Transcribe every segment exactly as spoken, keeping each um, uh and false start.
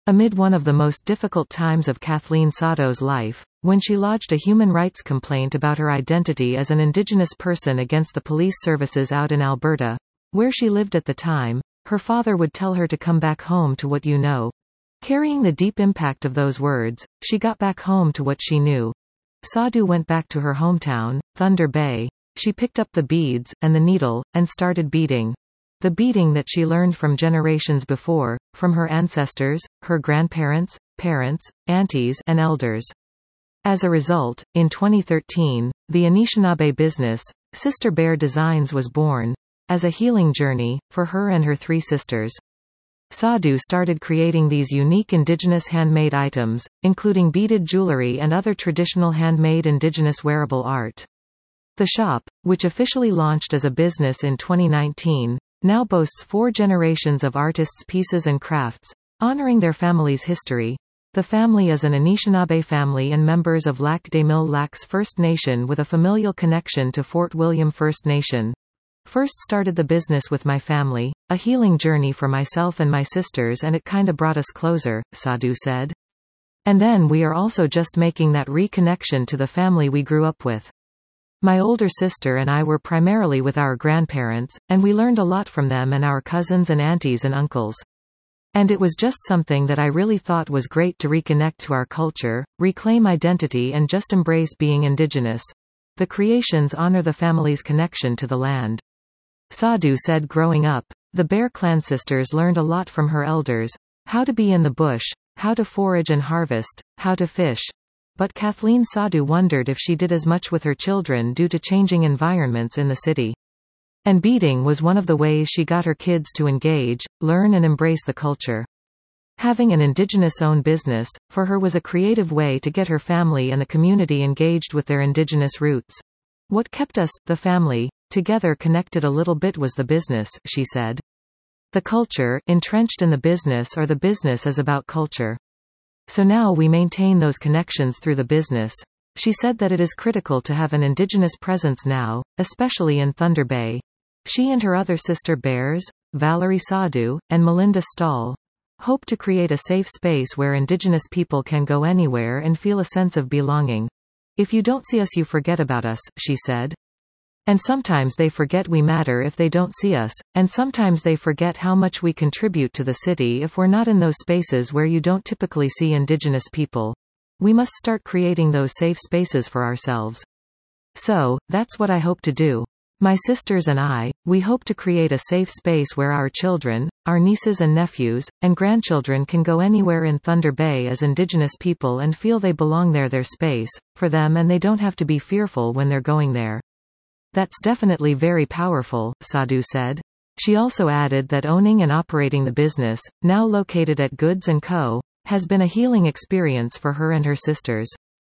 Amid one of the most difficult times of Kathleen Sado's life, when she lodged a human rights complaint about her identity as an Indigenous person against the police services out in Alberta, where she lived at the time, her father would tell her to come back home to what you know. Carrying the deep impact of those words, she got back home to what she knew. Sadu went back to her hometown, Thunder Bay. She picked up the beads, and the needle, and started beading. The beading that she learned from generations before, from her ancestors, her grandparents, parents, aunties, and elders. As a result, in twenty thirteen, the Anishinaabe business, Sister Bear Designs, was born, as a healing journey, for her and her three sisters. Sadu started creating these unique Indigenous handmade items, including beaded jewelry and other traditional handmade Indigenous wearable art. The shop, which officially launched as a business in twenty nineteen, now boasts four generations of artists' pieces and crafts, honoring their family's history. The family is an Anishinaabe family and members of Lac des Mille Lacs First Nation with a familial connection to Fort William First Nation. First started the business with my family, a healing journey for myself and my sisters, and it kinda brought us closer, Sadu said. And then we are also just making that reconnection to the family we grew up with. My older sister and I were primarily with our grandparents, and we learned a lot from them and our cousins and aunties and uncles. And it was just something that I really thought was great to reconnect to our culture, reclaim identity, and just embrace being Indigenous. The creations honor the family's connection to the land. Sadu said growing up, the Bear Clan sisters learned a lot from her elders: how to be in the bush, how to forage and harvest, how to fish. But Kathleen Sadu wondered if she did as much with her children due to changing environments in the city. And beading was one of the ways she got her kids to engage, learn and embrace the culture. Having an Indigenous-owned business, for her, was a creative way to get her family and the community engaged with their Indigenous roots. What kept us, the family, together connected a little bit was the business, she said. The culture, entrenched in the business, or the business is about culture. So now we maintain those connections through the business. She said that it is critical to have an Indigenous presence now, especially in Thunder Bay. She and her other sister bears, Valerie Sadu, and Melinda Stahl, hope to create a safe space where Indigenous people can go anywhere and feel a sense of belonging. If you don't see us, you forget about us, she said. And sometimes they forget we matter if they don't see us, and sometimes they forget how much we contribute to the city if we're not in those spaces where you don't typically see Indigenous people. We must start creating those safe spaces for ourselves. So, that's what I hope to do. My sisters and I, we hope to create a safe space where our children, our nieces and nephews, and grandchildren can go anywhere in Thunder Bay as Indigenous people and feel they belong there, their space, for them, and they don't have to be fearful when they're going there. That's definitely very powerful, Sadu said. She also added that owning and operating the business, now located at Goods and Co., has been a healing experience for her and her sisters.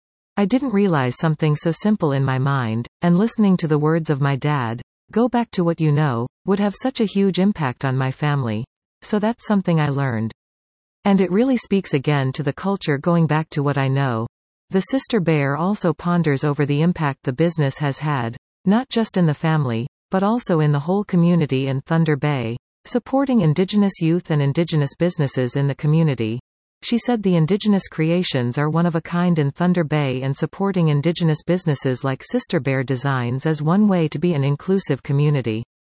I didn't realize something so simple in my mind, and listening to the words of my dad, go back to what you know, would have such a huge impact on my family. So that's something I learned. And it really speaks again to the culture going back to what I know. The Sister Bear also ponders over the impact the business has had, not just in the family, but also in the whole community in Thunder Bay, supporting Indigenous youth and Indigenous businesses in the community. She said the Indigenous creations are one of a kind in Thunder Bay, and supporting Indigenous businesses like Sister Bear Designs is one way to be an inclusive community.